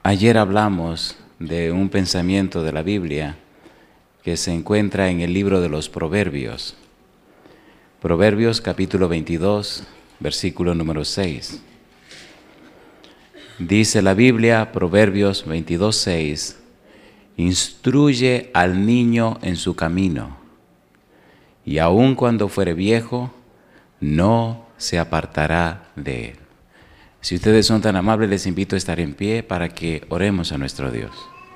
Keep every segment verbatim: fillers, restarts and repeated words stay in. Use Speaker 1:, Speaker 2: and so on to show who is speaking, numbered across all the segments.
Speaker 1: Ayer hablamos de un pensamiento de la Biblia que se encuentra en el libro de los Proverbios. Proverbios capítulo veintidós, versículo número seis. Dice la Biblia, Proverbios veintidós, seis, instruye al niño en su camino, y aun cuando fuere viejo, no se apartará de él. Si ustedes son tan amables, les invito a estar en pie para que oremos a nuestro Dios.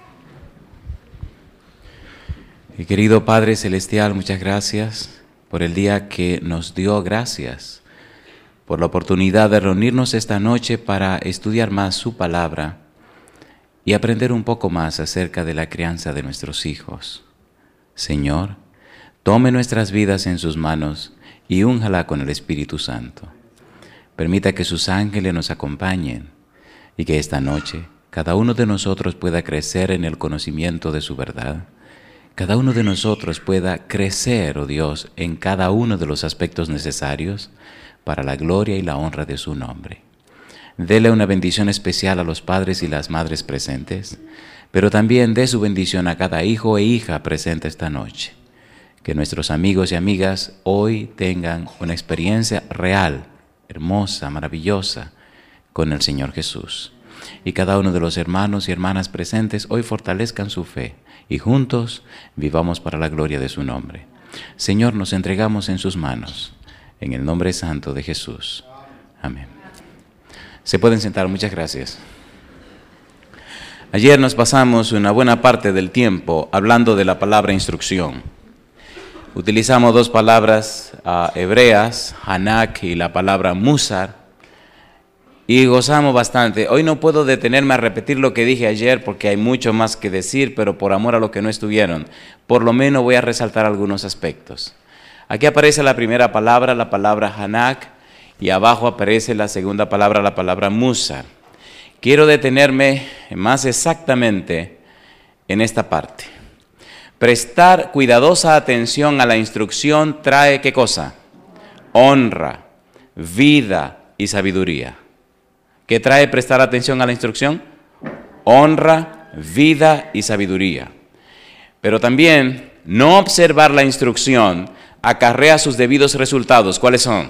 Speaker 1: Y querido Padre Celestial, muchas gracias por el día que nos dio, gracias por la oportunidad de reunirnos esta noche para estudiar más su palabra y aprender un poco más acerca de la crianza de nuestros hijos. Señor, tome nuestras vidas en sus manos y únjala con el Espíritu Santo. Permita que sus ángeles nos acompañen y que esta noche cada uno de nosotros pueda crecer en el conocimiento de su verdad. Cada uno de nosotros pueda crecer, oh Dios, en cada uno de los aspectos necesarios para la gloria y la honra de su nombre. Dele una bendición especial a los padres y las madres presentes, pero también dé su bendición a cada hijo e hija presente esta noche. Que nuestros amigos y amigas hoy tengan una experiencia real, hermosa, maravillosa, con el Señor Jesús. Y cada uno de los hermanos y hermanas presentes hoy fortalezcan su fe y juntos vivamos para la gloria de su nombre. Señor, nos entregamos en sus manos, en el nombre santo de Jesús. Amén. Se pueden sentar, muchas gracias. Ayer nos pasamos una buena parte del tiempo hablando de la palabra instrucción. Utilizamos dos palabras uh, hebreas, hanak y la palabra musar, y gozamos bastante. Hoy no puedo detenerme a repetir lo que dije ayer porque hay mucho más que decir, pero por amor a los que no estuvieron, por lo menos voy a resaltar algunos aspectos. Aquí aparece la primera palabra, la palabra hanak, y abajo aparece la segunda palabra, la palabra musar. Quiero detenerme más exactamente en esta parte. Prestar cuidadosa atención a la instrucción trae, ¿qué cosa? Honra, vida y sabiduría. ¿Qué trae prestar atención a la instrucción? Honra, vida y sabiduría. Pero también no observar la instrucción acarrea sus debidos resultados. ¿Cuáles son?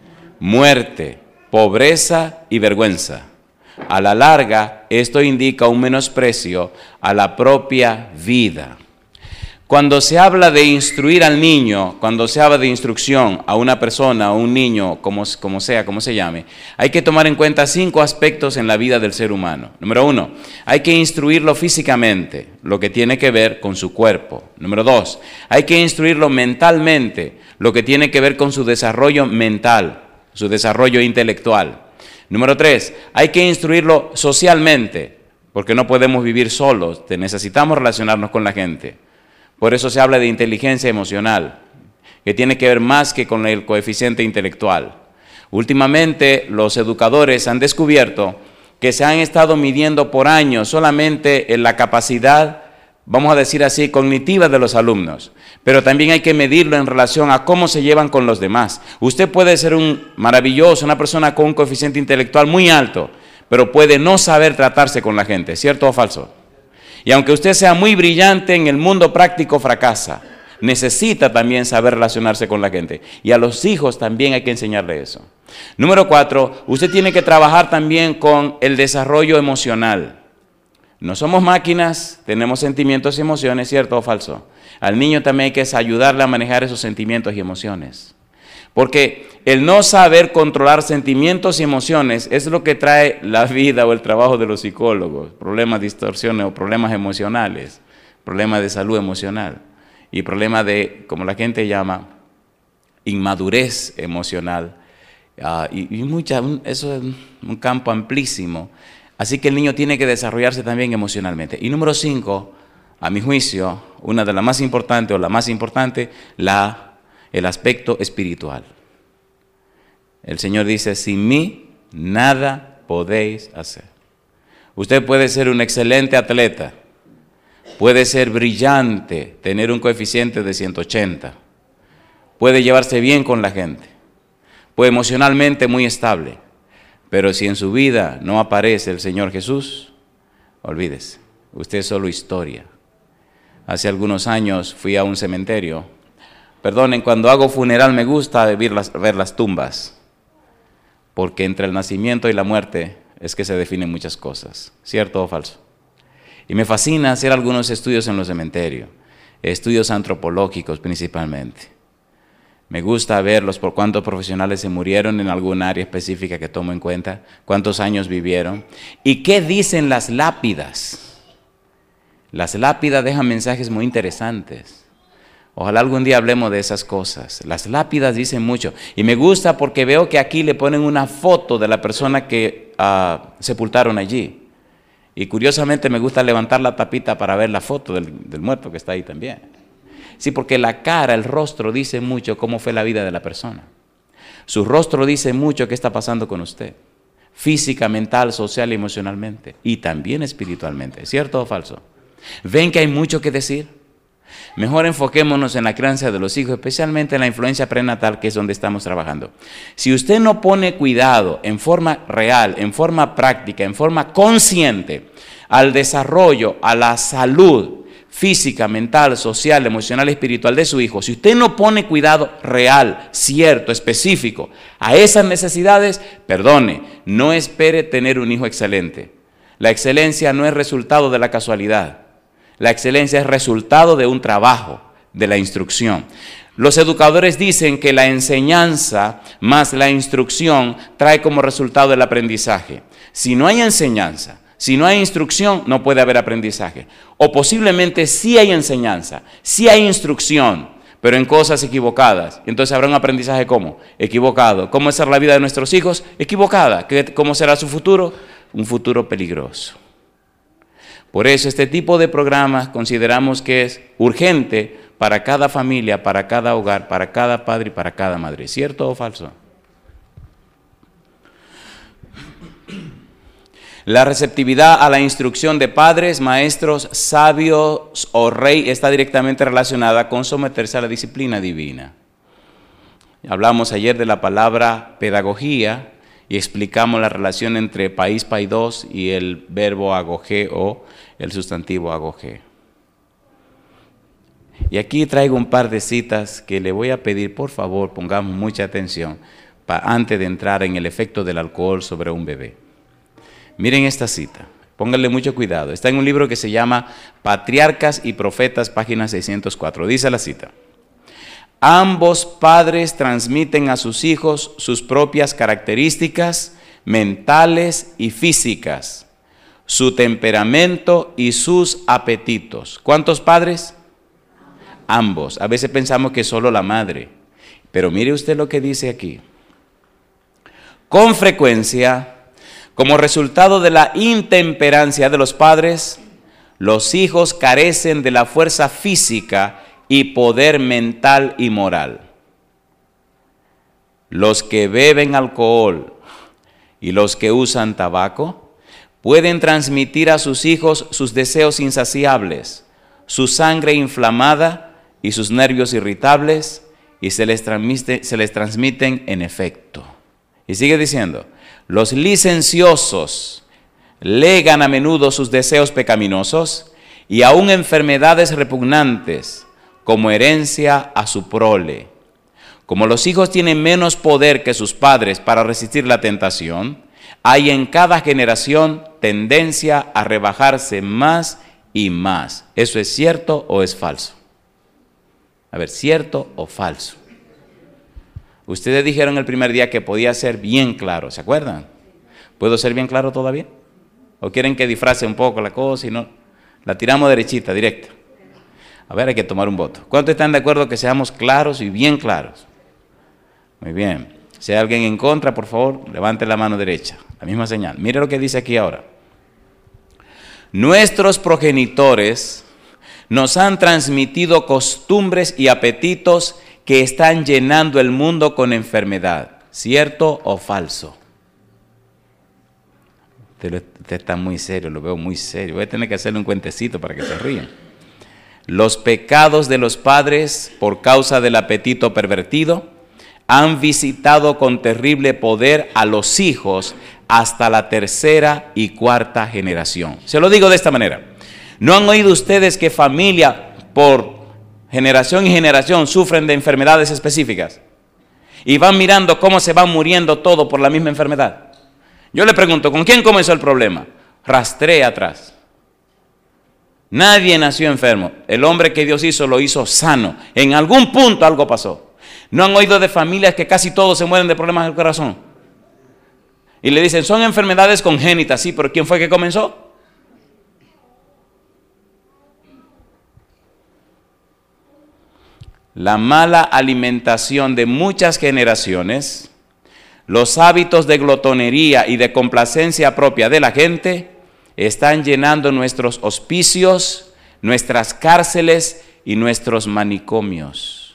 Speaker 1: Muerte, pobreza y vergüenza. A la larga, esto indica un menosprecio a la propia vida. Cuando se habla de instruir al niño, cuando se habla de instrucción a una persona, a un niño, como, como sea, como se llame, hay que tomar en cuenta cinco aspectos en la vida del ser humano. Número uno, hay que instruirlo físicamente, lo que tiene que ver con su cuerpo. Número dos, hay que instruirlo mentalmente, lo que tiene que ver con su desarrollo mental, su desarrollo intelectual. Número tres, hay que instruirlo socialmente, porque no podemos vivir solos, necesitamos relacionarnos con la gente. Por eso se habla de inteligencia emocional, que tiene que ver más que con el coeficiente intelectual. Últimamente, los educadores han descubierto que se han estado midiendo por años solamente en la capacidad, vamos a decir así, cognitiva de los alumnos, pero también hay que medirlo en relación a cómo se llevan con los demás. Usted puede ser un maravilloso, una persona con un coeficiente intelectual muy alto, pero puede no saber tratarse con la gente, ¿cierto o falso? Y aunque usted sea muy brillante en el mundo práctico, fracasa. Necesita también saber relacionarse con la gente. Y a los hijos también hay que enseñarle eso. Número cuatro, usted tiene que trabajar también con el desarrollo emocional. No somos máquinas, tenemos sentimientos y emociones, ¿cierto o falso? Al niño también hay que ayudarle a manejar esos sentimientos y emociones. Porque el no saber controlar sentimientos y emociones es lo que trae la vida o el trabajo de los psicólogos. Problemas, distorsiones o problemas emocionales, problemas de salud emocional y problemas de, como la gente llama, inmadurez emocional. Uh, y y mucha, eso es un campo amplísimo. Así que el niño tiene que desarrollarse también emocionalmente. Y número cinco, a mi juicio, una de las más importantes o la más importante, la el aspecto espiritual. El Señor dice, sin mí nada podéis hacer. Usted puede ser un excelente atleta, puede ser brillante, tener un coeficiente de ciento ochenta, puede llevarse bien con la gente, puede emocionalmente muy estable, pero si en su vida no aparece el Señor Jesús, olvídese, usted es solo historia. Hace algunos años fui a un cementerio. Perdonen, cuando hago funeral me gusta ver las, ver las tumbas, porque entre el nacimiento y la muerte es que se definen muchas cosas, ¿cierto o falso? Y me fascina hacer algunos estudios en los cementerios, estudios antropológicos principalmente. Me gusta verlos por cuántos profesionales se murieron en algún área específica que tomo en cuenta, cuántos años vivieron y qué dicen las lápidas. Las lápidas dejan mensajes muy interesantes. Ojalá algún día hablemos de esas cosas. Las lápidas dicen mucho. Y me gusta porque veo que aquí le ponen una foto de la persona que uh, sepultaron allí. Y curiosamente me gusta levantar la tapita para ver la foto del, del muerto que está ahí también. Sí, porque la cara, el rostro dice mucho cómo fue la vida de la persona. Su rostro dice mucho qué está pasando con usted. Física, mental, social y emocionalmente. Y también espiritualmente. ¿Cierto o falso? ¿Ven que hay mucho que decir? Mejor enfoquémonos en la crianza de los hijos, especialmente en la influencia prenatal, que es donde estamos trabajando. Si usted no pone cuidado en forma real, en forma práctica, en forma consciente al desarrollo, a la salud física, mental, social, emocional y espiritual de su hijo, si usted no pone cuidado real, cierto, específico a esas necesidades, perdone, no espere tener un hijo excelente. La excelencia no es resultado de la casualidad. La excelencia es resultado de un trabajo, de la instrucción. Los educadores dicen que la enseñanza más la instrucción trae como resultado el aprendizaje. Si no hay enseñanza, si no hay instrucción, no puede haber aprendizaje. O posiblemente sí hay enseñanza, sí hay instrucción, pero en cosas equivocadas. Entonces habrá un aprendizaje ¿cómo? Equivocado. ¿Cómo será la vida de nuestros hijos? Equivocada. ¿Cómo será su futuro? Un futuro peligroso. Por eso este tipo de programas consideramos que es urgente para cada familia, para cada hogar, para cada padre y para cada madre. ¿Cierto o falso? La receptividad a la instrucción de padres, maestros, sabios o rey está directamente relacionada con someterse a la disciplina divina. Hablamos ayer de la palabra pedagogía y explicamos la relación entre país, paidos y el verbo agogé o el sustantivo agogé. Y aquí traigo un par de citas que le voy a pedir, por favor, pongamos mucha atención pa, antes de entrar en el efecto del alcohol sobre un bebé. Miren esta cita, pónganle mucho cuidado. Está en un libro que se llama Patriarcas y Profetas, página seiscientos cuatro. Dice la cita: ambos padres transmiten a sus hijos sus propias características mentales y físicas, su temperamento y sus apetitos. ¿Cuántos padres? Ambos. A veces pensamos que solo la madre, pero mire usted lo que dice aquí. Con frecuencia, como resultado de la intemperancia de los padres, los hijos carecen de la fuerza física y poder mental y moral. Los que beben alcohol y los que usan tabaco pueden transmitir a sus hijos sus deseos insaciables, su sangre inflamada y sus nervios irritables, y se les transmite, se les transmiten en efecto. Y sigue diciendo, los licenciosos legan a menudo sus deseos pecaminosos y aún enfermedades repugnantes como herencia a su prole. Como los hijos tienen menos poder que sus padres para resistir la tentación, hay en cada generación tendencia a rebajarse más y más. ¿Eso es cierto o es falso? A ver, ¿cierto o falso? Ustedes dijeron el primer día que podía ser bien claro, ¿se acuerdan? ¿Puedo ser bien claro todavía? ¿O quieren que disfrace un poco la cosa y no? La tiramos derechita, directa. A ver, hay que tomar un voto. ¿Cuántos están de acuerdo que seamos claros y bien claros? Muy bien. Si hay alguien en contra, por favor, levante la mano derecha. La misma señal. Mire lo que dice aquí ahora. Nuestros progenitores nos han transmitido costumbres y apetitos que están llenando el mundo con enfermedad. ¿Cierto o falso? Usted, usted está muy serio, lo veo muy serio. Voy a tener que hacerle un cuentecito para que se rían. Los pecados de los padres por causa del apetito pervertido han visitado con terrible poder a los hijos hasta la tercera y cuarta generación. Se lo digo de esta manera. ¿No han oído ustedes que familia por generación y generación sufren de enfermedades específicas? Y van mirando cómo se va muriendo todo por la misma enfermedad. Yo le pregunto, ¿con quién comenzó el problema? Rastré atrás. Nadie nació enfermo. El hombre que Dios hizo lo hizo sano. En algún punto algo pasó. ¿No han oído de familias que casi todos se mueren de problemas del corazón? Y le dicen, son enfermedades congénitas. Sí, pero ¿quién fue que comenzó? La mala alimentación de muchas generaciones, los hábitos de glotonería y de complacencia propia de la gente están llenando nuestros hospicios, nuestras cárceles y nuestros manicomios.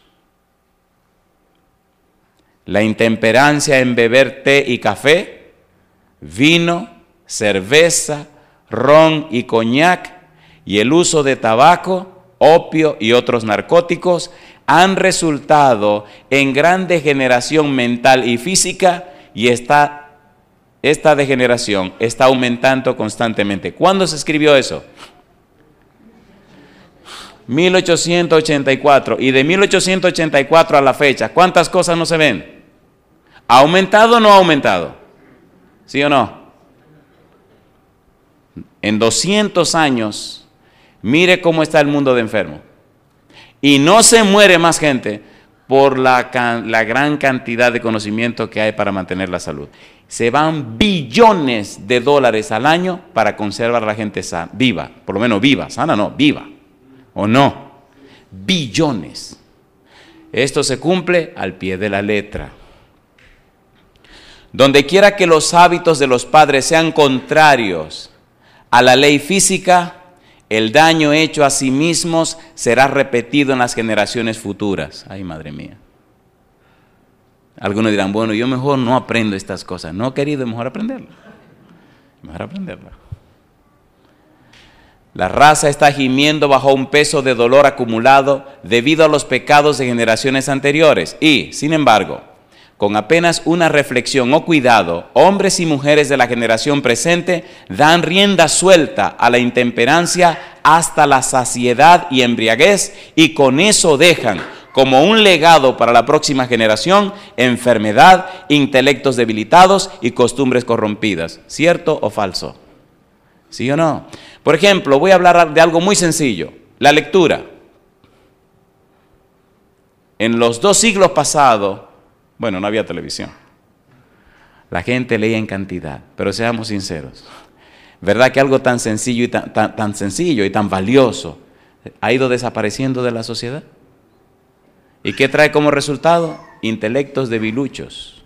Speaker 1: La intemperancia en beber té y café, vino, cerveza, ron y coñac, y el uso de tabaco, opio y otros narcóticos han resultado en gran degeneración mental y física, y esta Esta degeneración está aumentando constantemente. ¿Cuándo se escribió eso? mil ochocientos ochenta y cuatro. Y de mil ochocientos ochenta y cuatro a la fecha, ¿cuántas cosas no se ven? ¿Ha aumentado o no ha aumentado? ¿Sí o no? En doscientos años, mire cómo está el mundo de enfermo. Y no se muere más gente por la, la gran cantidad de conocimiento que hay para mantener la salud. Se van billones de dólares al año para conservar a la gente sana, viva, por lo menos viva, sana no, viva, ¿o no? Billones. Esto se cumple al pie de la letra. Donde quiera que los hábitos de los padres sean contrarios a la ley física, el daño hecho a sí mismos será repetido en las generaciones futuras. Ay, madre mía. Algunos dirán, bueno, yo mejor no aprendo estas cosas. No, querido, mejor aprenderlas. Mejor aprenderlas. La raza está gimiendo bajo un peso de dolor acumulado debido a los pecados de generaciones anteriores. Y, sin embargo, con apenas una reflexión o cuidado, hombres y mujeres de la generación presente dan rienda suelta a la intemperancia hasta la saciedad y embriaguez, y con eso dejan como un legado para la próxima generación enfermedad, intelectos debilitados y costumbres corrompidas. ¿Cierto o falso? ¿Sí o no? Por ejemplo, voy a hablar de algo muy sencillo, la lectura. En los dos siglos pasados, bueno, no había televisión. La gente leía en cantidad, pero seamos sinceros. ¿Verdad que algo tan sencillo y tan, tan, tan sencillo y tan valioso ha ido desapareciendo de la sociedad? ¿Y qué trae como resultado? Intelectos debiluchos.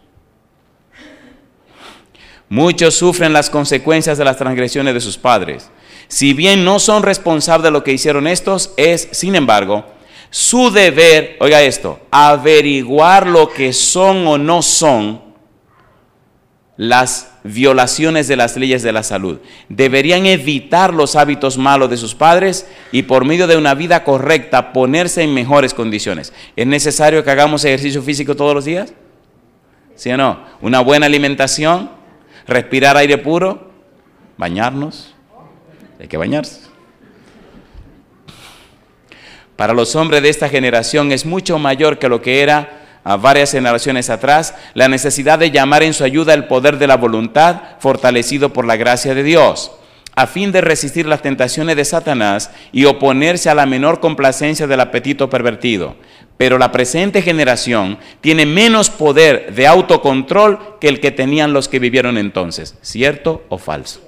Speaker 1: Muchos sufren las consecuencias de las transgresiones de sus padres. Si bien no son responsables de lo que hicieron estos, es, sin embargo, su deber, oiga esto, averiguar lo que son o no son las violaciones de las leyes de la salud. Deberían evitar los hábitos malos de sus padres y por medio de una vida correcta ponerse en mejores condiciones. ¿Es necesario que hagamos ejercicio físico todos los días? ¿Sí o no? Una buena alimentación, respirar aire puro, bañarnos. Hay que bañarse. Para los hombres de esta generación es mucho mayor que lo que era a varias generaciones atrás, la necesidad de llamar en su ayuda el poder de la voluntad, fortalecido por la gracia de Dios, a fin de resistir las tentaciones de Satanás y oponerse a la menor complacencia del apetito pervertido. Pero la presente generación tiene menos poder de autocontrol que el que tenían los que vivieron entonces. ¿Cierto o falso?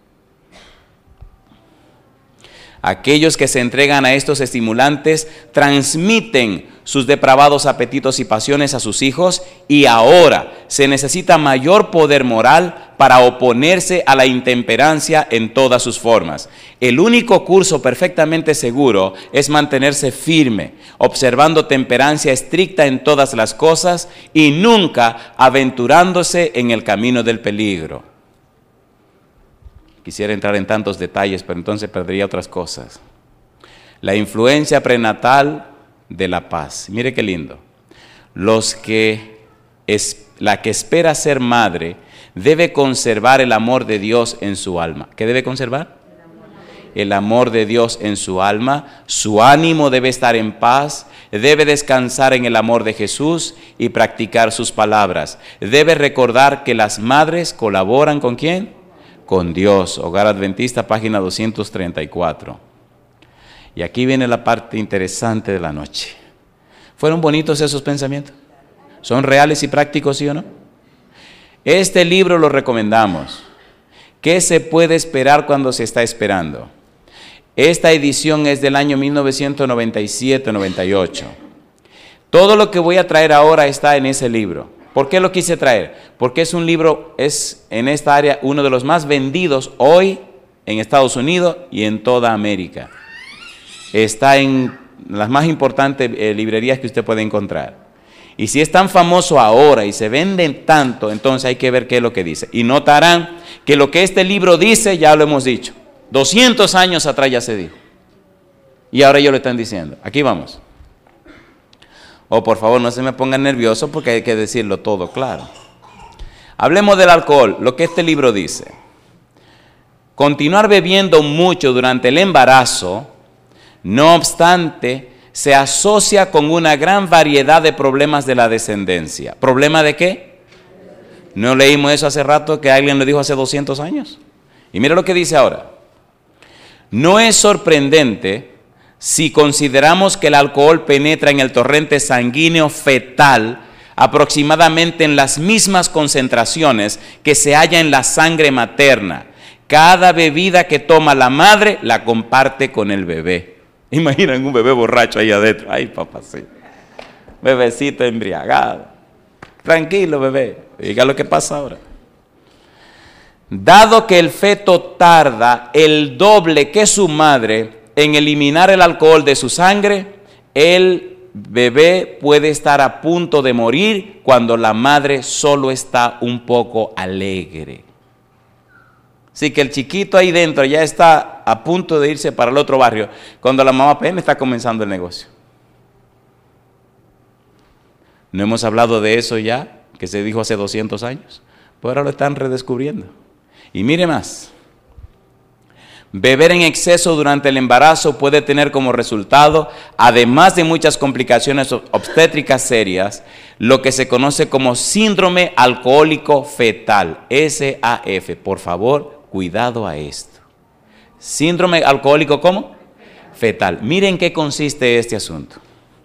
Speaker 1: Aquellos que se entregan a estos estimulantes transmiten sus depravados apetitos y pasiones a sus hijos, y ahora se necesita mayor poder moral para oponerse a la intemperancia en todas sus formas. El único curso perfectamente seguro es mantenerse firme, observando temperancia estricta en todas las cosas y nunca aventurándose en el camino del peligro. Quisiera entrar en tantos detalles, pero entonces perdería otras cosas. La influencia prenatal de la paz. Mire qué lindo. Los que es, la que espera ser madre debe conservar el amor de Dios en su alma. ¿Qué debe conservar? El amor de Dios en su alma. Su ánimo debe estar en paz. Debe descansar en el amor de Jesús y practicar sus palabras. Debe recordar que las madres colaboran ¿con quién? Con Dios. Hogar Adventista, página doscientos treinta y cuatro. Y aquí viene la parte interesante de la noche. ¿Fueron bonitos esos pensamientos? ¿Son reales y prácticos, sí o no? Este libro lo recomendamos. ¿Qué se puede esperar cuando se está esperando? Esta edición es del año mil novecientos noventa y siete noventa y ocho. Todo lo que voy a traer ahora está en ese libro. ¿Por qué lo quise traer? Porque es un libro, es en esta área uno de los más vendidos hoy en Estados Unidos y en toda América. Está en las más importantes eh, librerías que usted puede encontrar. Y si es tan famoso ahora y se venden tanto, entonces hay que ver qué es lo que dice. Y notarán que lo que este libro dice ya lo hemos dicho. doscientos años atrás ya se dijo. Y ahora ellos lo están diciendo. Aquí vamos. Oh, por favor, no se me pongan nerviosos porque hay que decirlo todo claro. Hablemos del alcohol, lo que este libro dice. Continuar bebiendo mucho durante el embarazo, no obstante, se asocia con una gran variedad de problemas de la descendencia. ¿Problema de qué? ¿No leímos eso hace rato que alguien lo dijo hace doscientos años? Y mira lo que dice ahora. No es sorprendente si consideramos que el alcohol penetra en el torrente sanguíneo fetal aproximadamente en las mismas concentraciones que se halla en la sangre materna. Cada bebida que toma la madre la comparte con el bebé. Imaginan un bebé borracho ahí adentro. Ay, papacito. Bebecito embriagado. Tranquilo, bebé. Diga lo que pasa ahora. Dado que el feto tarda el doble que su madre en eliminar el alcohol de su sangre, el bebé puede estar a punto de morir cuando la madre solo está un poco alegre. Así que el chiquito ahí dentro ya está a punto de irse para el otro barrio, cuando la mamá apenas está comenzando el negocio. ¿No hemos hablado de eso ya, que se dijo hace doscientos años? Pues ahora lo están redescubriendo. Y mire más, beber en exceso durante el embarazo puede tener como resultado, además de muchas complicaciones obstétricas serias, lo que se conoce como síndrome alcohólico fetal, S A F. Por favor, cuidado a esto. Síndrome alcohólico, ¿cómo? Fetal. Miren en qué consiste este asunto.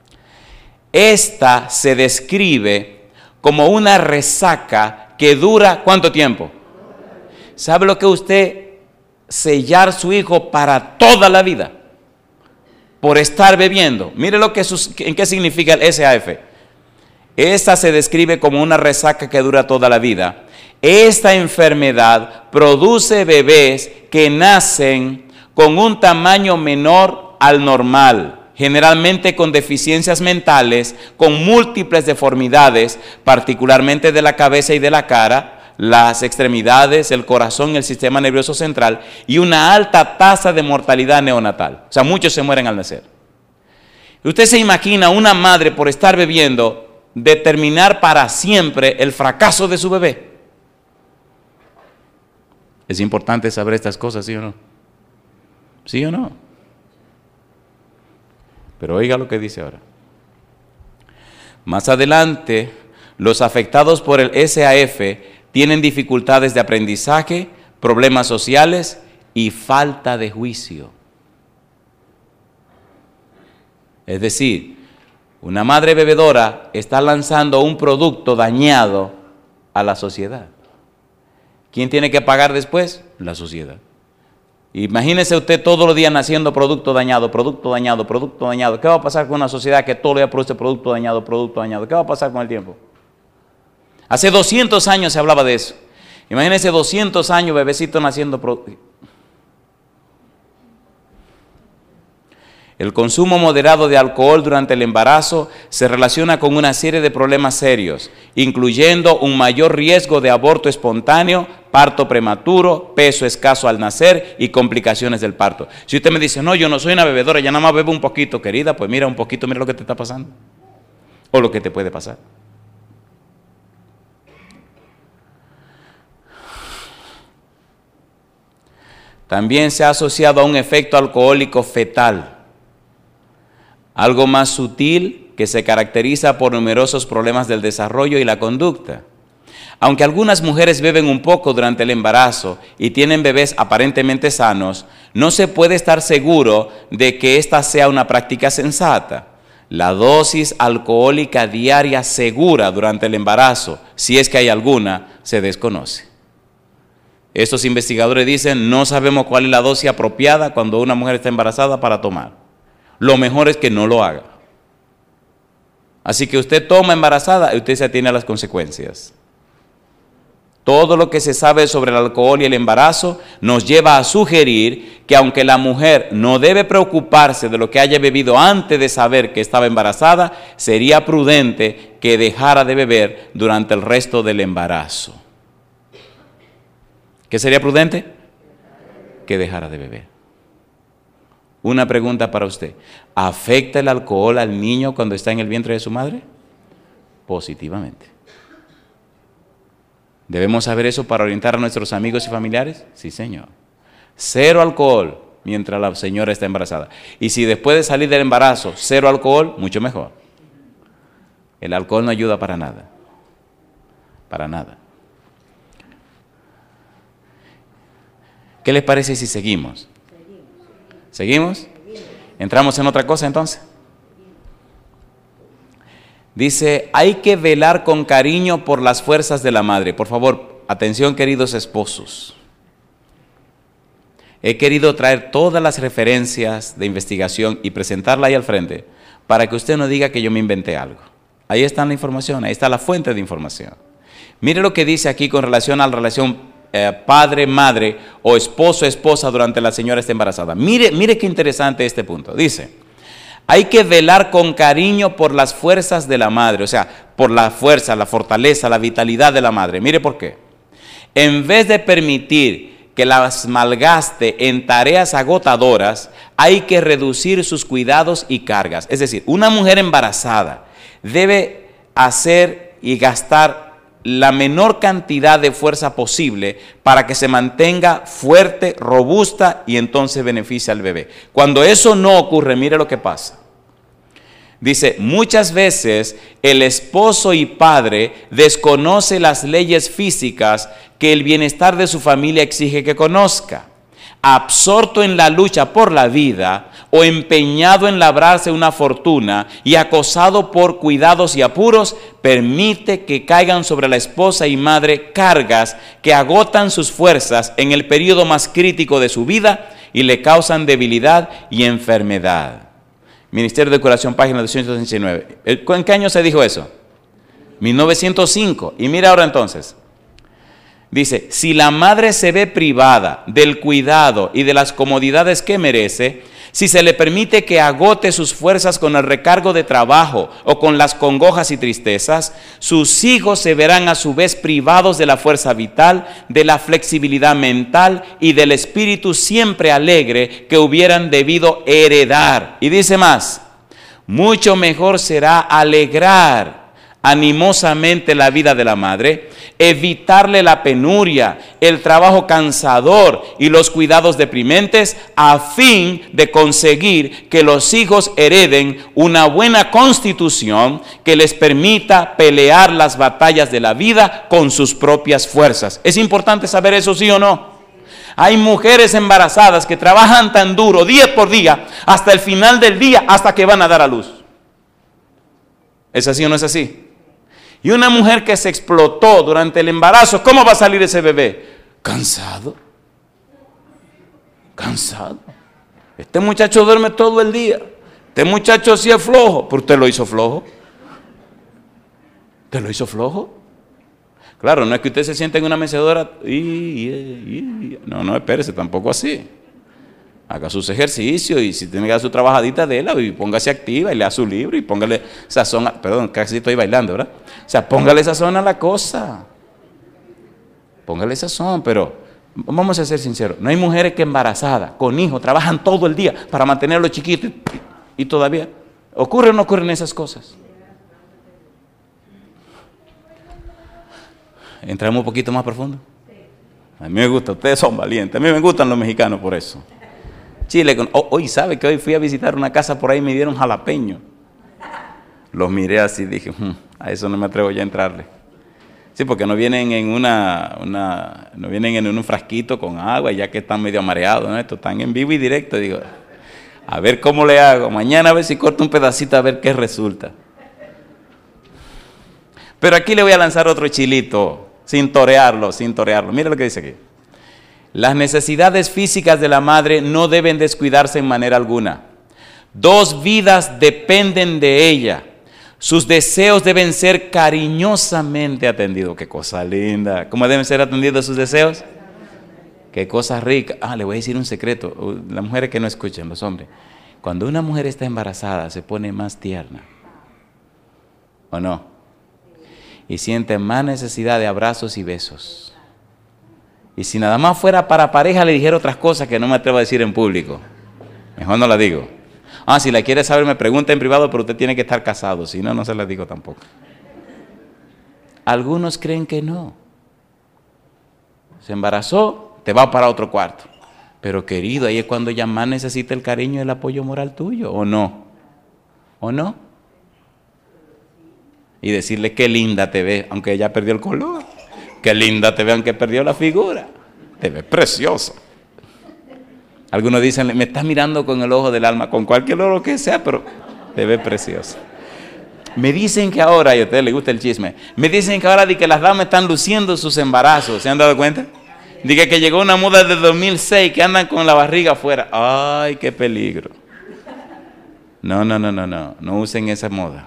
Speaker 1: Esta se describe como una resaca que dura, ¿cuánto tiempo? ¿Sabe lo que usted sellar su hijo para toda la vida? Por estar bebiendo. Mire lo que sus, en qué significa el S A F. Esta se describe como una resaca que dura toda la vida. Esta enfermedad produce bebés que nacen con un tamaño menor al normal, generalmente con deficiencias mentales, con múltiples deformidades, particularmente de la cabeza y de la cara, las extremidades, el corazón, el sistema nervioso central y una alta tasa de mortalidad neonatal. O sea, muchos se mueren al nacer. Usted se imagina una madre por estar bebiendo determinar para siempre el fracaso de su bebé. Es importante saber estas cosas, ¿sí o no? ¿Sí o no? Pero oiga lo que dice ahora. Más adelante, los afectados por el S A F tienen dificultades de aprendizaje, problemas sociales y falta de juicio. Es decir, una madre bebedora está lanzando un producto dañado a la sociedad. ¿Quién tiene que pagar después? La sociedad. Imagínese usted todos los días naciendo producto dañado, producto dañado, producto dañado. ¿Qué va a pasar con una sociedad que todo el día produce producto dañado, producto dañado? ¿Qué va a pasar con el tiempo? Hace doscientos años se hablaba de eso. Imagínese doscientos años bebecito naciendo producto. El consumo moderado de alcohol durante el embarazo se relaciona con una serie de problemas serios, incluyendo un mayor riesgo de aborto espontáneo, parto prematuro, peso escaso al nacer y complicaciones del parto. Si usted me dice, no, yo no soy una bebedora, ya nada más bebo un poquito, querida, pues mira un poquito, mira lo que te está pasando. O lo que te puede pasar. también se ha asociado a un efecto alcohólico fetal, algo más sutil que se caracteriza por numerosos problemas del desarrollo y la conducta. Aunque algunas mujeres beben un poco durante el embarazo y tienen bebés aparentemente sanos, no se puede estar seguro de que esta sea una práctica sensata. La dosis alcohólica diaria segura durante el embarazo, si es que hay alguna, se desconoce. Estos investigadores dicen, no sabemos cuál es la dosis apropiada cuando una mujer está embarazada para tomar. Lo mejor es que no lo haga. Así que usted toma embarazada y usted se atiene a las consecuencias. Todo lo que se sabe sobre el alcohol y el embarazo nos lleva a sugerir que aunque la mujer no debe preocuparse de lo que haya bebido antes de saber que estaba embarazada, sería prudente que dejara de beber durante el resto del embarazo. ¿Qué sería prudente? Que dejara de beber. Una pregunta para usted. ¿Afecta el alcohol al niño cuando está en el vientre de su madre? Positivamente. ¿Debemos saber eso para orientar a nuestros amigos y familiares? Sí, señor. Cero alcohol mientras la señora está embarazada. Y si después de salir del embarazo, cero alcohol, mucho mejor. El alcohol no ayuda para nada. Para nada. ¿Qué les parece si seguimos? ¿Seguimos? ¿Entramos en otra cosa entonces? Dice, hay que velar con cariño por las fuerzas de la madre. Por favor, atención queridos esposos. He querido traer todas las referencias de investigación y presentarla ahí al frente para que usted no diga que yo me inventé algo. Ahí está la información, ahí está la fuente de información. Mire lo que dice aquí con relación a la relación eh, padre-madre o esposo-esposa durante la señora está embarazada. Mire, mire qué interesante este punto. Dice, hay que velar con cariño por las fuerzas de la madre, o sea, por la fuerza, la fortaleza, la vitalidad de la madre. Mire por qué. En vez de permitir que las malgaste en tareas agotadoras, hay que reducir sus cuidados y cargas. Es decir, una mujer embarazada debe hacer y gastar la menor cantidad de fuerza posible para que se mantenga fuerte, robusta y entonces beneficie al bebé. Cuando eso no ocurre, mire lo que pasa. Dice, muchas veces el esposo y padre desconoce las leyes físicas que el bienestar de su familia exige que conozca. Absorto en la lucha por la vida o empeñado en labrarse una fortuna y acosado por cuidados y apuros, permite que caigan sobre la esposa y madre cargas que agotan sus fuerzas en el periodo más crítico de su vida y le causan debilidad y enfermedad. Ministerio de Curación, página doscientos sesenta y nueve. ¿En qué año se dijo eso? mil novecientos cinco. Y mira ahora entonces. Dice, si la madre se ve privada del cuidado y de las comodidades que merece, si se le permite que agote sus fuerzas con el recargo de trabajo o con las congojas y tristezas, sus hijos se verán a su vez privados de la fuerza vital, de la flexibilidad mental y del espíritu siempre alegre que hubieran debido heredar. Y dice más, mucho mejor será alegrar animosamente la vida de la madre, evitarle la penuria, el trabajo cansador y los cuidados deprimentes a fin de conseguir que los hijos hereden una buena constitución que les permita pelear las batallas de la vida con sus propias fuerzas. ¿Es importante saber eso, sí o no? Hay mujeres embarazadas que trabajan tan duro día por día hasta el final del día, hasta que van a dar a luz. ¿Es así o no es así? Y una mujer que se explotó durante el embarazo, ¿cómo va a salir ese bebé? Cansado. Cansado. Este muchacho duerme todo el día. Este muchacho sí es flojo. ¿Pero usted lo hizo flojo? ¿Usted lo hizo flojo? Claro, no es que usted se siente en una mecedora y, y, y, no, no, espérese, tampoco así. Haga sus ejercicios y si tiene que dar su trabajadita de él, y póngase activa y lea su libro y póngale sazón, a, perdón, casi estoy bailando, ¿verdad? O sea, póngale sazón a la cosa. Póngale sazón, pero vamos a ser sinceros, no hay mujeres que embarazadas, con hijos, trabajan todo el día para mantenerlos chiquitos y, y todavía, ¿ocurre o no ocurren esas cosas? Entramos un poquito más profundo. A mí me gusta, ustedes son valientes. A mí me gustan los mexicanos por eso. Chile, con, oh, hoy sabe que hoy fui a visitar una casa por ahí y me dieron jalapeño. Los miré así y dije, hm, a eso no me atrevo ya a entrarle. Sí, porque no vienen en una, una no vienen en un frasquito con agua, ya que están medio mareados, ¿no? Esto están en vivo y directo. Digo, a ver cómo le hago. Mañana a ver si corto un pedacito a ver qué resulta. Pero aquí le voy a lanzar otro chilito, sin torearlo, sin torearlo. Mira lo que dice aquí. Las necesidades físicas de la madre no deben descuidarse en manera alguna. Dos vidas dependen de ella. Sus deseos deben ser cariñosamente atendidos. Qué cosa linda. ¿Cómo deben ser atendidos sus deseos? Qué cosa rica. Ah, le voy a decir un secreto. Las mujeres que no escuchen, los hombres. Cuando una mujer está embarazada, se pone más tierna. ¿O no? Y siente más necesidad de abrazos y besos. Y si nada más fuera para pareja, le dijera otras cosas que no me atrevo a decir en público. Mejor no la digo. Ah, si la quiere saber, me pregunta en privado, pero usted tiene que estar casado. Si no, no se la digo tampoco. Algunos creen que no. Se embarazó, te va para otro cuarto. Pero querido, ahí es cuando ella más necesita el cariño y el apoyo moral tuyo, ¿o no? ¿O no? Y decirle qué linda te ve, aunque ella perdió el color. Qué linda te ve, aunque perdió la figura. Te ves preciosa. Algunos dicen, me estás mirando con el ojo del alma, con cualquier ojo que sea, pero te ves preciosa. Me dicen que ahora, y a ustedes les gusta el chisme, me dicen que ahora de que las damas están luciendo sus embarazos. ¿Se han dado cuenta? Dice que llegó una moda de dos mil seis que andan con la barriga afuera. ¡Ay, qué peligro! No, no, no, no, no. No usen esa moda.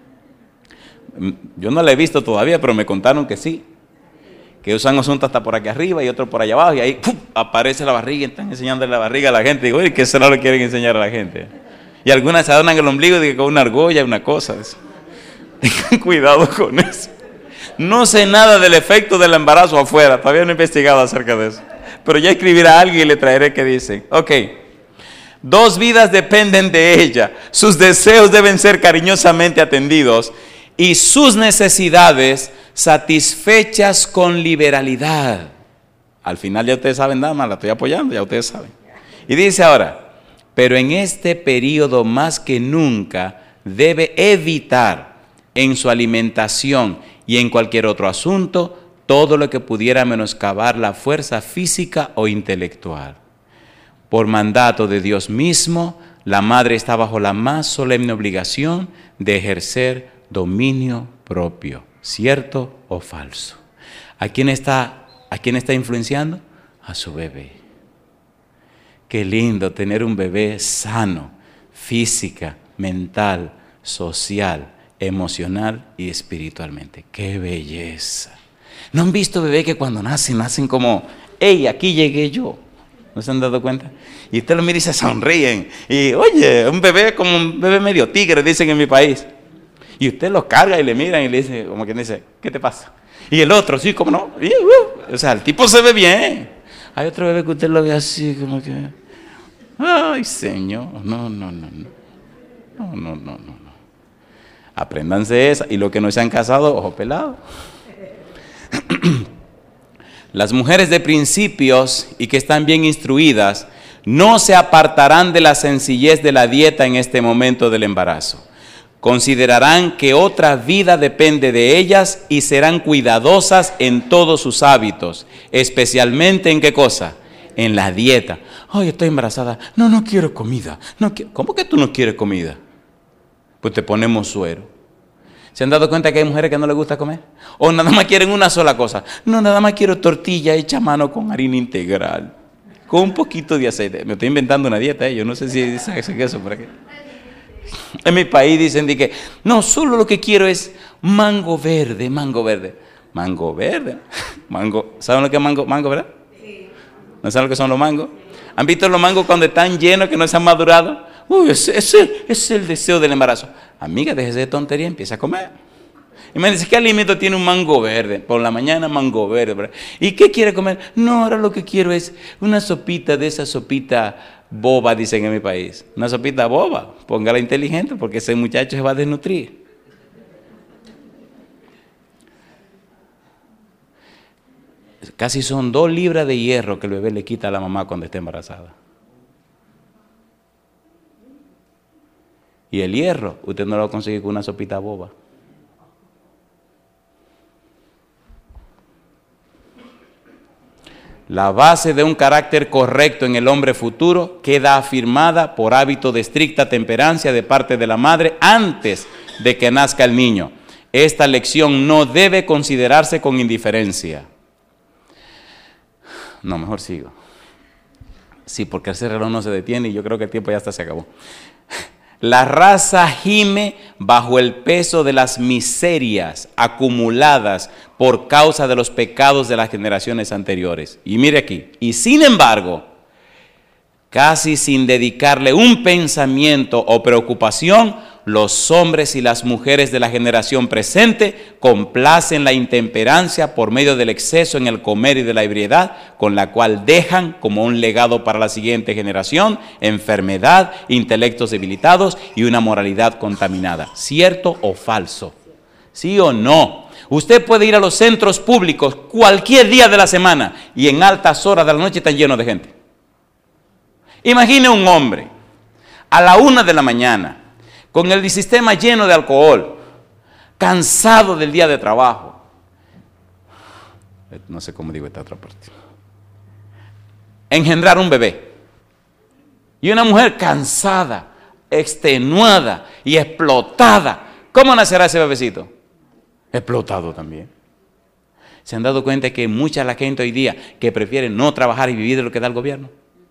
Speaker 1: Yo no la he visto todavía, pero me contaron que sí. Que usan asuntos hasta por aquí arriba y otro por allá abajo, y ahí ¡pum!, aparece la barriga y están enseñando la barriga a la gente. Digo, oye, ¿qué será lo que quieren enseñar a la gente? Y algunas se adornan el ombligo digo, con una argolla, una cosa. Eso. Tengan cuidado con eso. No sé nada del efecto del embarazo afuera, todavía no he investigado acerca de eso. Pero ya escribiré a alguien y le traeré que dice. Ok, dos vidas dependen de ella, sus deseos deben ser cariñosamente atendidos y sus necesidades satisfechas con liberalidad. Al final ya ustedes saben, nada más, la estoy apoyando, ya ustedes saben. Y dice ahora, pero en este periodo más que nunca debe evitar en su alimentación y en cualquier otro asunto todo lo que pudiera menoscabar la fuerza física o intelectual. Por mandato de Dios mismo, la madre está bajo la más solemne obligación de ejercer dominio propio. ¿Cierto o falso? ¿A quién está, a quién está influenciando? A su bebé. Qué lindo tener un bebé sano, física, mental, social, emocional y espiritualmente. ¡Qué belleza! ¿No han visto bebés que cuando nacen, nacen como, hey, aquí llegué yo? ¿No se han dado cuenta? Y usted lo mira y se sonríen. Y oye, un bebé como un bebé medio tigre, dicen en mi país. Y usted lo carga y le miran y le dice, como quien dice, ¿qué te pasa? Y el otro, sí, ¿cómo no? Y, uh, o sea, el tipo se ve bien. Hay otro bebé que usted lo ve así, como que, ay, Señor, no, no, no, no, no, no, no, no, no. Apréndanse esa. Y los que no se han casado, ojo pelado. Las mujeres de principios y que están bien instruidas no se apartarán de la sencillez de la dieta en este momento del embarazo. Considerarán que otra vida depende de ellas y serán cuidadosas en todos sus hábitos, especialmente ¿en qué cosa? En la dieta. Ay, estoy embarazada. No, no quiero comida. No quiero. ¿Cómo que tú no quieres comida? Pues te ponemos suero. ¿Se han dado cuenta que hay mujeres que no les gusta comer? O nada más quieren una sola cosa. No, nada más quiero tortilla hecha a mano con harina integral, con un poquito de aceite. Me estoy inventando una dieta, ¿eh? Yo no sé si dice eso por aquí. En mi país dicen de que no, solo lo que quiero es mango verde, mango verde. Mango verde. Mango, ¿saben lo que es mango, mango, verdad? Sí. ¿No saben lo que son los mangos? ¿Han visto los mangos cuando están llenos, que no se han madurado? Uy, ese, ese, ese es el deseo del embarazo. Amiga, déjese de tontería, empieza a comer. Y me dice, ¿qué alimento tiene un mango verde? Por la mañana mango verde. ¿Verdad? ¿Y qué quiere comer? No, ahora lo que quiero es una sopita de esa sopita boba, dicen en mi país. Una sopita boba. Póngala inteligente porque ese muchacho se va a desnutrir. Casi son dos libras de hierro que el bebé le quita a la mamá cuando está embarazada. Y el hierro, usted no lo va a conseguir con una sopita boba. La base de un carácter correcto en el hombre futuro queda afirmada por hábito de estricta temperancia de parte de la madre antes de que nazca el niño. Esta lección no debe considerarse con indiferencia. No, mejor sigo. Sí, porque ese reloj no se detiene y yo creo que el tiempo ya hasta se acabó. La raza gime bajo el peso de las miserias acumuladas por causa de los pecados de las generaciones anteriores. Y mire aquí, y sin embargo, casi sin dedicarle un pensamiento o preocupación, los hombres y las mujeres de la generación presente complacen la intemperancia por medio del exceso en el comer y de la ebriedad, con la cual dejan como un legado para la siguiente generación enfermedad, intelectos debilitados y una moralidad contaminada. ¿Cierto o falso? ¿Sí o no? Usted puede ir a los centros públicos cualquier día de la semana y en altas horas de la noche están llenos de gente. Imagine un hombre a la una de la mañana con el sistema lleno de alcohol, cansado del día de trabajo. No sé cómo digo esta otra parte. Engendrar un bebé. Y una mujer cansada, extenuada y explotada. ¿Cómo nacerá ese bebecito? Explotado también. ¿Se han dado cuenta que mucha la gente hoy día que prefiere no trabajar y vivir de lo que da el gobierno?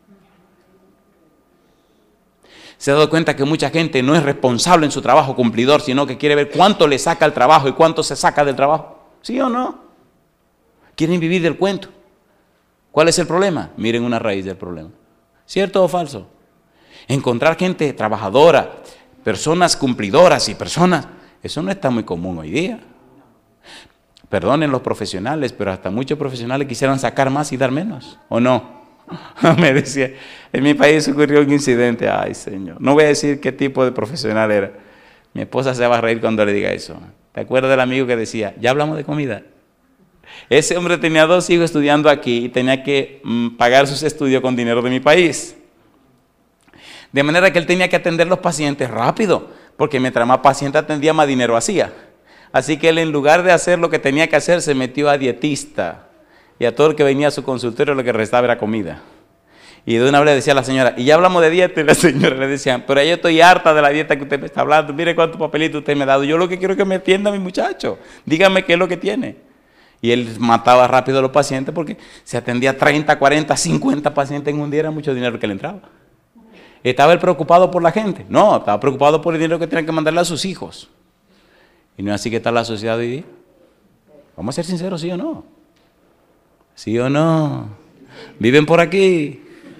Speaker 1: Se ha dado cuenta que mucha gente no es responsable en su trabajo cumplidor, sino que quiere ver cuánto le saca el trabajo y cuánto se saca del trabajo. ¿Sí o no? Quieren vivir del cuento. ¿Cuál es el problema? Miren una raíz del problema. ¿Cierto o falso? Encontrar gente trabajadora, personas cumplidoras y personas, eso no está muy común hoy día. Perdonen los profesionales, pero hasta muchos profesionales quisieran sacar más y dar menos, ¿o no? Me decía, en mi país ocurrió un incidente, ay señor, no voy a decir qué tipo de profesional era. Mi esposa se va a reír cuando le diga eso. ¿Te acuerdas del amigo que decía, ya hablamos de comida? Ese hombre tenía dos hijos estudiando aquí y tenía que mm, pagar sus estudios con dinero de mi país. De manera que él tenía que atender los pacientes rápido, porque mientras más paciente atendía, más dinero hacía. Así que él, en lugar de hacer lo que tenía que hacer, se metió a dietista. Y a todo el que venía a su consultorio lo que restaba era comida. Y de una vez le decía a la señora, y ya hablamos de dieta, y la señora le decía, pero yo estoy harta de la dieta que usted me está hablando, mire cuántos papelitos usted me ha dado, yo lo que quiero es que me atienda a mi muchacho, dígame qué es lo que tiene. Y él mataba rápido a los pacientes porque se atendía treinta, cuarenta, cincuenta pacientes en un día, era mucho dinero que le entraba. ¿Estaba él preocupado por la gente? No, estaba preocupado por el dinero que tenían que mandarle a sus hijos. ¿Y no es así que está la sociedad hoy día? Vamos a ser sinceros, ¿sí o no? ¿Sí o no? ¿Viven por aquí?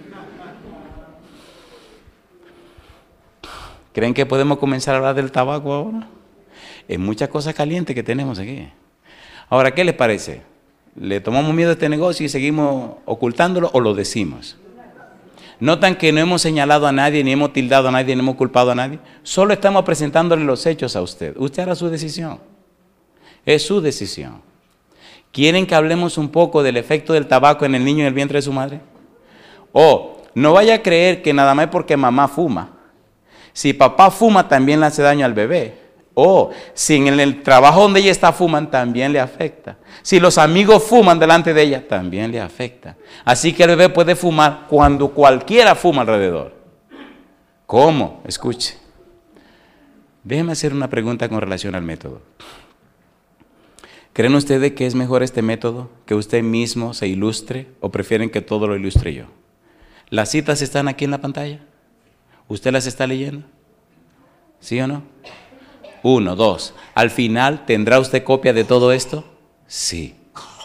Speaker 1: ¿Creen que podemos comenzar a hablar del tabaco ahora? Es muchas cosas calientes que tenemos aquí. Ahora, ¿qué les parece? ¿Le tomamos miedo a este negocio y seguimos ocultándolo o lo decimos? ¿Notan que no hemos señalado a nadie, ni hemos tildado a nadie, ni hemos culpado a nadie? Solo estamos presentándole los hechos a usted. Usted hará su decisión. Es su decisión. ¿Quieren que hablemos un poco del efecto del tabaco en el niño en el vientre de su madre? O no vaya a creer que nada más es porque mamá fuma. Si papá fuma, también le hace daño al bebé. O si en el trabajo donde ella está fuman, también le afecta. Si los amigos fuman delante de ella, también le afecta. Así que el bebé puede fumar cuando cualquiera fuma alrededor. ¿Cómo? Escuche. Déjeme hacer una pregunta con relación al método. ¿Creen ustedes que es mejor este método, que usted mismo se ilustre, o prefieren que todo lo ilustre yo? ¿Las citas están aquí en la pantalla? ¿Usted las está leyendo? ¿Sí o no? Uno, dos. ¿Al final tendrá usted copia de todo esto? Sí.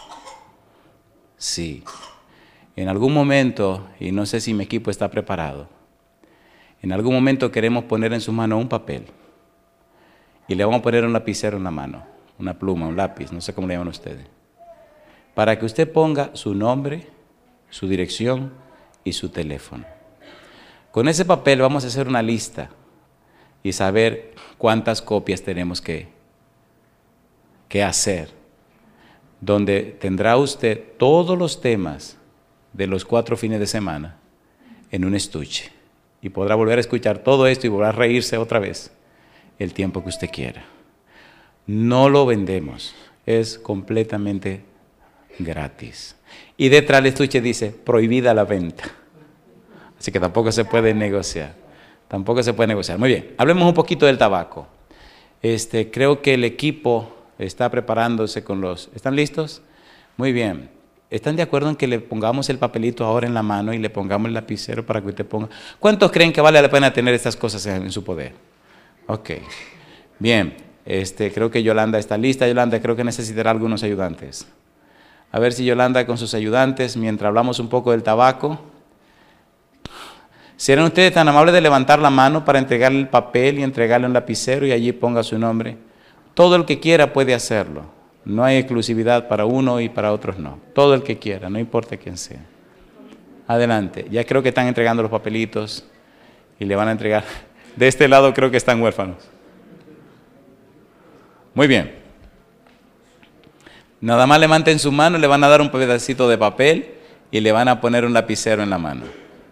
Speaker 1: Sí. En algún momento, y no sé si mi equipo está preparado, en algún momento queremos poner en su mano un papel y le vamos a poner un lapicero en la mano. Una pluma, un lápiz, no sé cómo le llaman ustedes, para que usted ponga su nombre, su dirección y su teléfono. Con ese papel vamos a hacer una lista y saber cuántas copias tenemos que, que hacer donde tendrá usted todos los temas de los cuatro fines de semana en un estuche. Y podrá volver a escuchar todo esto y volver a reírse otra vez el tiempo que usted quiera. No lo vendemos, es completamente gratis. Y detrás del estuche dice, prohibida la venta. Así que tampoco se puede negociar. Tampoco se puede negociar. Muy bien, hablemos un poquito del tabaco. Este, creo que el equipo está preparándose con los... ¿Están listos? Muy bien. ¿Están de acuerdo en que le pongamos el papelito ahora en la mano y le pongamos el lapicero para que usted ponga? ¿Cuántos creen que vale la pena tener estas cosas en, en su poder? Ok. Bien. Este, creo que Yolanda está lista. Yolanda, creo que necesitará algunos ayudantes. A ver si Yolanda con sus ayudantes, mientras hablamos un poco del tabaco. ¿Serán ustedes tan amables de levantar la mano para entregarle el papel y entregarle un lapicero y allí ponga su nombre? Todo el que quiera puede hacerlo. No hay exclusividad para uno y para otros no. Todo el que quiera, no importa quién sea. Adelante. Ya creo que están entregando los papelitos y le van a entregar. De este lado creo que están huérfanos. Muy bien. Nada más levanten su mano, le van a dar un pedacito de papel y le van a poner un lapicero en la mano.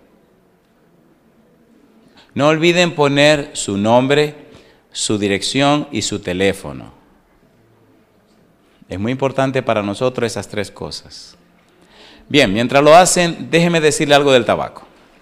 Speaker 1: No olviden poner su nombre, su dirección y su teléfono. Es muy importante para nosotros esas tres cosas. Bien, mientras lo hacen, déjeme decirle algo del tabaco.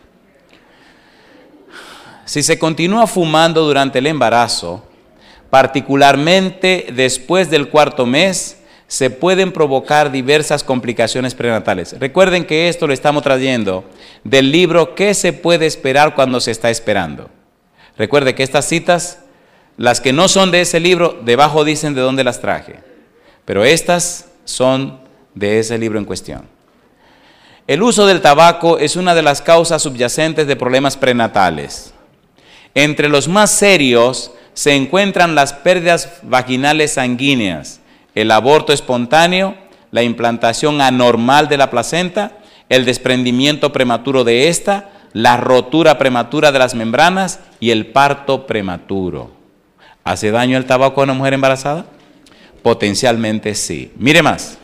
Speaker 1: Si se continúa fumando durante el embarazo, particularmente después del cuarto mes, se pueden provocar diversas complicaciones prenatales. Recuerden que esto lo estamos trayendo del libro ¿Qué se puede esperar cuando se está esperando? Recuerde que estas citas, las que no son de ese libro, debajo dicen de dónde las traje. Pero estas son de ese libro en cuestión. El uso del tabaco es una de las causas subyacentes de problemas prenatales. Entre los más serios se encuentran las pérdidas vaginales sanguíneas, el aborto espontáneo, la implantación anormal de la placenta, el desprendimiento prematuro de esta, la rotura prematura de las membranas y el parto prematuro. ¿Hace daño el tabaco a una mujer embarazada? Potencialmente sí. Mire más.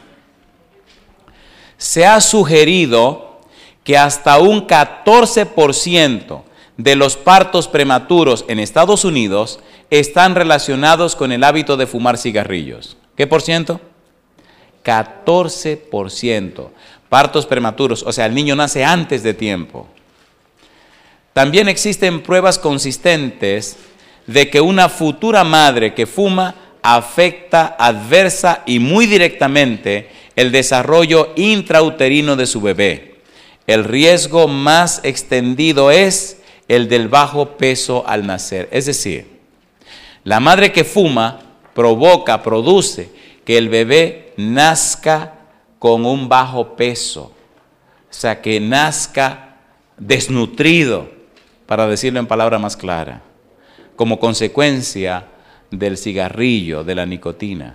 Speaker 1: Se ha sugerido que hasta un catorce por ciento de los partos prematuros en Estados Unidos están relacionados con el hábito de fumar cigarrillos. ¿Qué por ciento? catorce por ciento. Partos prematuros, o sea, el niño nace antes de tiempo. También existen pruebas consistentes de que una futura madre que fuma afecta adversa y muy directamente el desarrollo intrauterino de su bebé. El riesgo más extendido es el del bajo peso al nacer. Es decir, la madre que fuma provoca, produce que el bebé nazca con un bajo peso, o sea, que nazca desnutrido, para decirlo en palabra más clara, como consecuencia del cigarrillo, de la nicotina.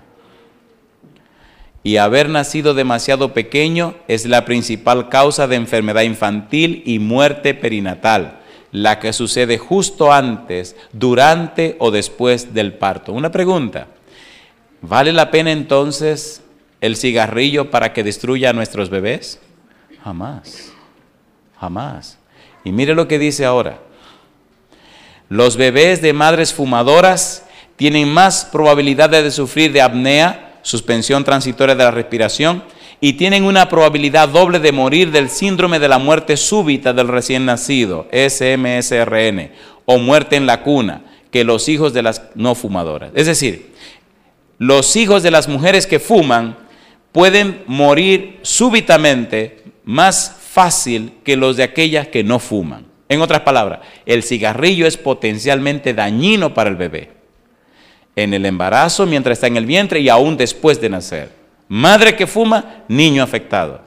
Speaker 1: Y haber nacido demasiado pequeño es la principal causa de enfermedad infantil y muerte perinatal, la que sucede justo antes, durante o después del parto. Una pregunta, ¿vale la pena entonces el cigarrillo para que destruya a nuestros bebés? Jamás, jamás. Y mire lo que dice ahora. Los bebés de madres fumadoras tienen más probabilidades de sufrir de apnea, suspensión transitoria de la respiración, y tienen una probabilidad doble de morir del síndrome de la muerte súbita del recién nacido, S M S R N, o muerte en la cuna, que los hijos de las no fumadoras. Es decir, los hijos de las mujeres que fuman pueden morir súbitamente más fácil que los de aquellas que no fuman. En otras palabras, el cigarrillo es potencialmente dañino para el bebé, en el embarazo, mientras está en el vientre y aún después de nacer. Madre que fuma, niño afectado.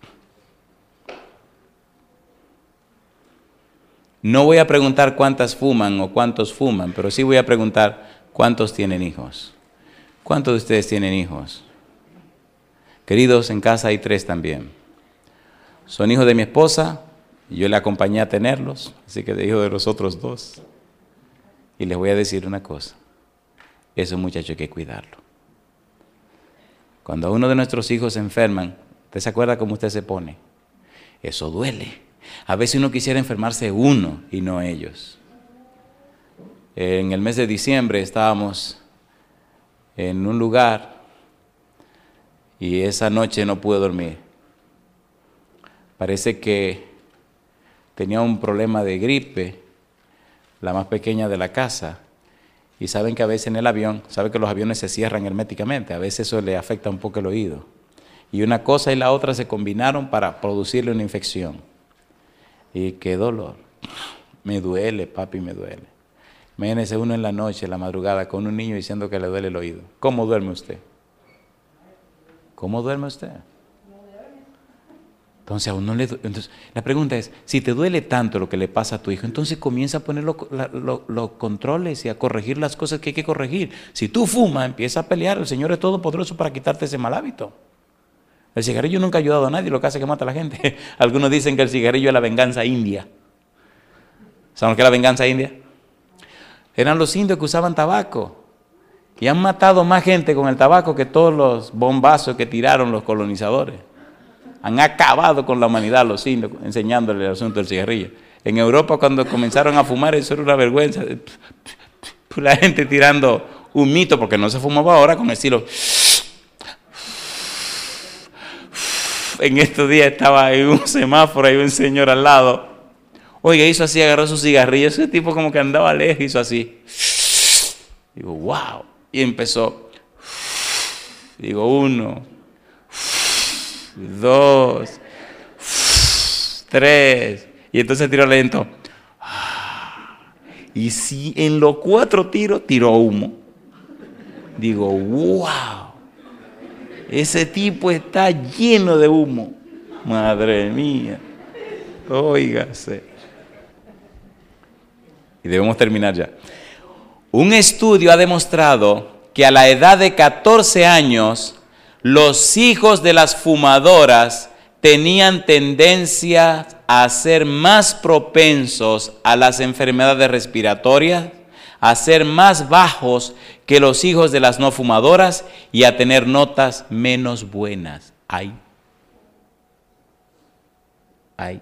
Speaker 1: No voy a preguntar cuántas fuman o cuántos fuman, pero sí voy a preguntar cuántos tienen hijos. ¿Cuántos de ustedes tienen hijos? Queridos, en casa hay tres también. Son hijos de mi esposa, y yo le acompañé a tenerlos, así que de hijos de los otros dos. Y les voy a decir una cosa, esos muchachos hay que cuidarlo. Cuando a uno de nuestros hijos se enferman, ¿usted se acuerda cómo usted se pone? Eso duele. A veces uno quisiera enfermarse uno y no ellos. En el mes de diciembre estábamos en un lugar y esa noche no pude dormir. Parece que tenía un problema de gripe, la más pequeña de la casa. Y saben que a veces en el avión, saben que los aviones se cierran herméticamente, a veces eso le afecta un poco el oído. Y una cosa y la otra se combinaron para producirle una infección. Y qué dolor. Me duele, papi, me duele. Imagínese uno en la noche, en la madrugada, con un niño diciendo que le duele el oído. ¿Cómo duerme usted? ¿Cómo duerme usted? Entonces, a uno le du- entonces, la pregunta es, si te duele tanto lo que le pasa a tu hijo, entonces comienza a poner los lo, lo controles y a corregir las cosas que hay que corregir. Si tú fumas, empieza a pelear. El Señor es todopoderoso para quitarte ese mal hábito. El cigarrillo nunca ha ayudado a nadie, lo que hace es que mata a la gente. Algunos dicen que el cigarrillo es la venganza india. ¿Saben lo que es la venganza india? Eran los indios que usaban tabaco. Y han matado más gente con el tabaco que todos los bombazos que tiraron los colonizadores. Han acabado con la humanidad los indios enseñándole el asunto del cigarrillo. En Europa cuando comenzaron a fumar eso era una vergüenza. La gente tirando un mito porque no se fumaba ahora con estilo. En estos días estaba en un semáforo y un señor al lado. Oiga, hizo así, agarró su cigarrillo. Ese tipo como que andaba lejos, hizo así. Digo, wow. Y empezó. Digo, uno. Dos, tres, y entonces tiró lento. Y si en los cuatro tiros tiró humo. Digo, wow, ese tipo está lleno de humo. Madre mía, óigase. Y debemos terminar ya. Un estudio ha demostrado que a la edad de catorce años, los hijos de las fumadoras tenían tendencia a ser más propensos a las enfermedades respiratorias, a ser más bajos que los hijos de las no fumadoras y a tener notas menos buenas. Ay. Ay.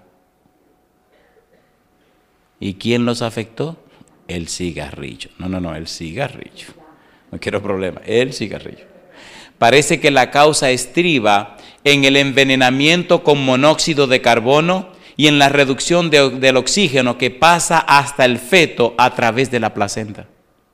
Speaker 1: ¿Y quién los afectó? El cigarrillo. No, no, no, el cigarrillo. No quiero problema, el cigarrillo. Parece que la causa estriba en el envenenamiento con monóxido de carbono y en la reducción de, del oxígeno que pasa hasta el feto a través de la placenta.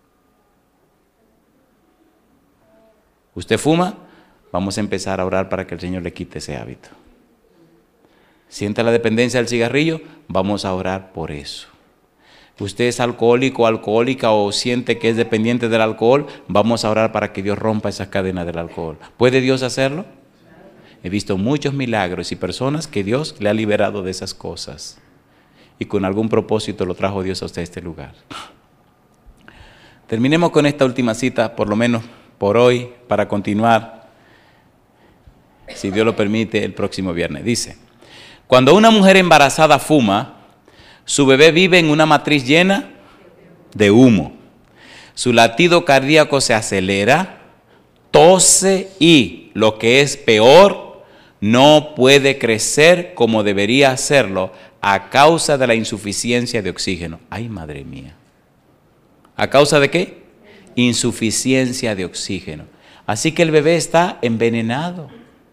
Speaker 1: ¿Usted fuma? Vamos a empezar a orar para que el Señor le quite ese hábito. ¿Siente la dependencia del cigarrillo? Vamos a orar por eso. Usted es alcohólico o alcohólica o siente que es dependiente del alcohol, vamos a orar para que Dios rompa esa cadena del alcohol. ¿Puede Dios hacerlo? He visto muchos milagros y personas que Dios le ha liberado de esas cosas. Y con algún propósito lo trajo Dios a usted a este lugar. Terminemos con esta última cita, por lo menos por hoy, para continuar, si Dios lo permite, el próximo viernes. Dice, cuando una mujer embarazada fuma, su bebé vive en una matriz llena de humo. Su latido cardíaco se acelera, tose y, lo que es peor, no puede crecer como debería hacerlo a causa de la insuficiencia de oxígeno. ¡Ay, madre mía! ¿A causa de qué? Insuficiencia de oxígeno. Así que el bebé está envenenado.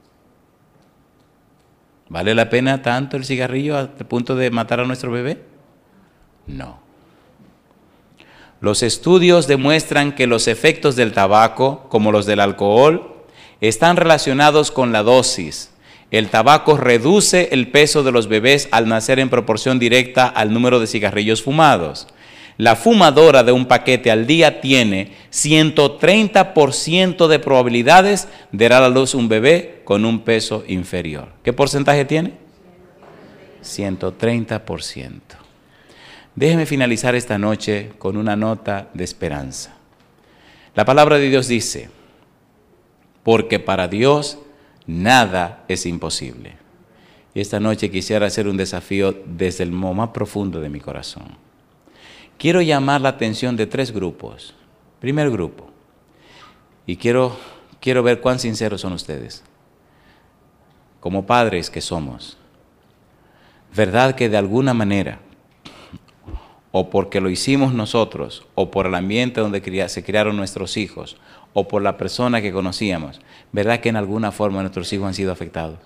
Speaker 1: ¿Vale la pena tanto el cigarrillo al punto de matar a nuestro bebé? No. Los estudios demuestran que los efectos del tabaco, como los del alcohol, están relacionados con la dosis. El tabaco reduce el peso de los bebés al nacer en proporción directa al número de cigarrillos fumados. La fumadora de un paquete al día tiene ciento treinta por ciento de probabilidades de dar a luz un bebé con un peso inferior. ¿Qué porcentaje tiene? ciento treinta por ciento. Déjeme finalizar esta noche con una nota de esperanza. La palabra de Dios dice, porque para Dios nada es imposible. Y esta noche quisiera hacer un desafío desde el más profundo de mi corazón. Quiero llamar la atención de tres grupos. Primer grupo, y quiero quiero ver cuán sinceros son ustedes. Como padres que somos, ¿verdad que de alguna manera, o porque lo hicimos nosotros, o por el ambiente donde se criaron nuestros hijos, o por la persona que conocíamos, ¿verdad que en alguna forma nuestros hijos han sido afectados?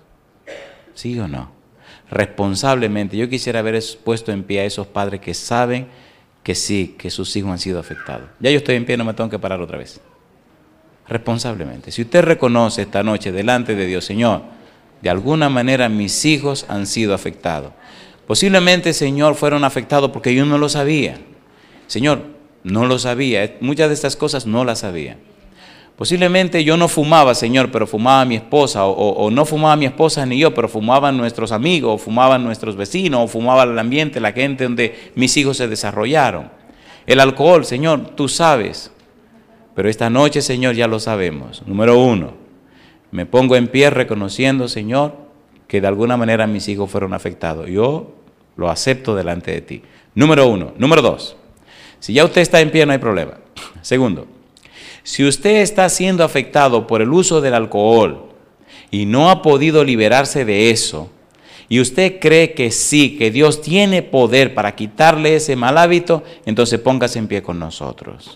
Speaker 1: ¿Sí o no? Responsablemente, yo quisiera haber puesto en pie a esos padres que saben que sí, que sus hijos han sido afectados. Ya yo estoy en pie, no me tengo que parar otra vez. Responsablemente. Si usted reconoce esta noche delante de Dios, Señor, de alguna manera mis hijos han sido afectados. Posiblemente, Señor, fueron afectados porque yo no lo sabía. Señor, no lo sabía. Muchas de estas cosas no las sabía. Posiblemente yo no fumaba, Señor, pero fumaba mi esposa, o, o, o no fumaba mi esposa ni yo, pero fumaban nuestros amigos, o fumaban nuestros vecinos, o fumaba el ambiente, la gente donde mis hijos se desarrollaron. El alcohol, Señor, tú sabes, pero esta noche, Señor, ya lo sabemos. Número uno, me pongo en pie reconociendo, Señor, que de alguna manera mis hijos fueron afectados. Yo lo acepto delante de ti. Número uno. Número dos, si ya usted está en pie no hay problema. Segundo, si usted está siendo afectado por el uso del alcohol y no ha podido liberarse de eso, y usted cree que sí, que Dios tiene poder para quitarle ese mal hábito, entonces póngase en pie con nosotros.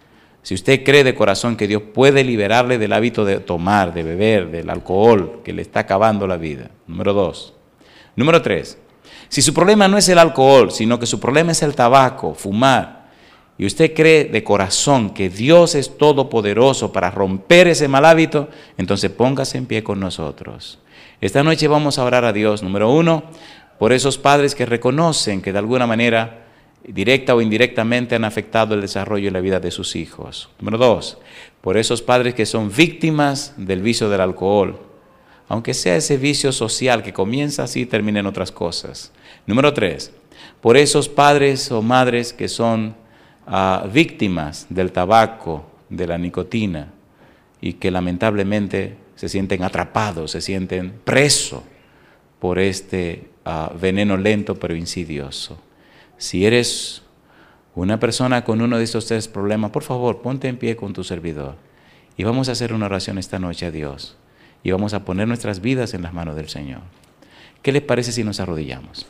Speaker 1: Si usted cree de corazón que Dios puede liberarle del hábito de tomar, de beber, del alcohol, que le está acabando la vida. Número dos. Número tres, si su problema no es el alcohol, sino que su problema es el tabaco, fumar, y usted cree de corazón que Dios es todopoderoso para romper ese mal hábito, entonces póngase en pie con nosotros. Esta noche vamos a orar a Dios, número uno, por esos padres que reconocen que de alguna manera, directa o indirectamente, han afectado el desarrollo y la vida de sus hijos. Número dos, por esos padres que son víctimas del vicio del alcohol, aunque sea ese vicio social que comienza así y termina en otras cosas. Número tres, por esos padres o madres que son Uh, víctimas del tabaco, de la nicotina, y que lamentablemente se sienten atrapados, se sienten presos por este uh, veneno lento pero insidioso. Si eres una persona con uno de estos tres problemas, por favor, ponte en pie con tu servidor y vamos a hacer una oración esta noche a Dios y vamos a poner nuestras vidas en las manos del Señor. ¿Qué les parece si nos arrodillamos?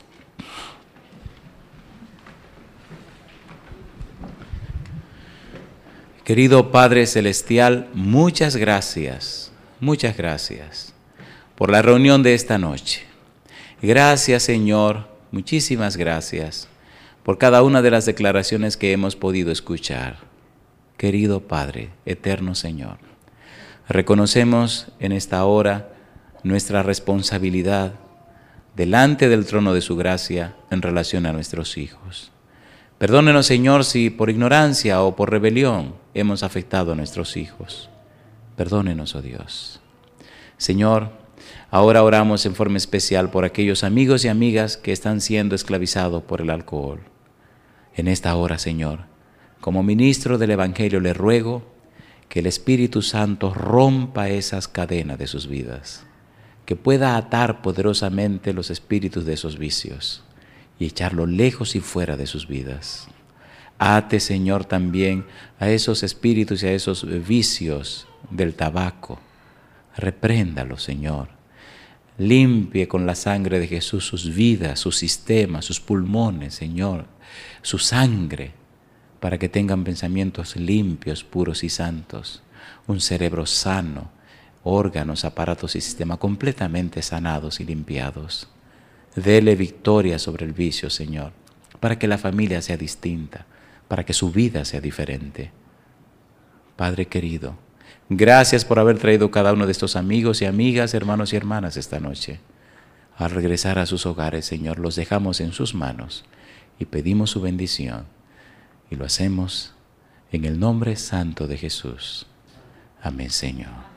Speaker 1: Querido Padre Celestial, muchas gracias, muchas gracias por la reunión de esta noche. Gracias, Señor, muchísimas gracias por cada una de las declaraciones que hemos podido escuchar. Querido Padre, eterno Señor, reconocemos en esta hora nuestra responsabilidad delante del trono de su gracia en relación a nuestros hijos. Perdónenos, Señor, si por ignorancia o por rebelión hemos afectado a nuestros hijos. Perdónenos, oh Dios. Señor, ahora oramos en forma especial por aquellos amigos y amigas que están siendo esclavizados por el alcohol. En esta hora, Señor, como ministro del Evangelio, le ruego que el Espíritu Santo rompa esas cadenas de sus vidas, que pueda atar poderosamente los espíritus de esos vicios y echarlo lejos y fuera de sus vidas. Ate, Señor, también a esos espíritus y a esos vicios del tabaco. Repréndalo, Señor. Limpie con la sangre de Jesús sus vidas, sus sistemas, sus pulmones, Señor, su sangre, para que tengan pensamientos limpios, puros y santos, un cerebro sano, órganos, aparatos y sistemas completamente sanados y limpiados. Dele victoria sobre el vicio, Señor, para que la familia sea distinta, para que su vida sea diferente. Padre querido, gracias por haber traído cada uno de estos amigos y amigas, hermanos y hermanas esta noche. Al regresar a sus hogares, Señor, los dejamos en sus manos y pedimos su bendición. Y lo hacemos en el nombre santo de Jesús. Amén, Señor.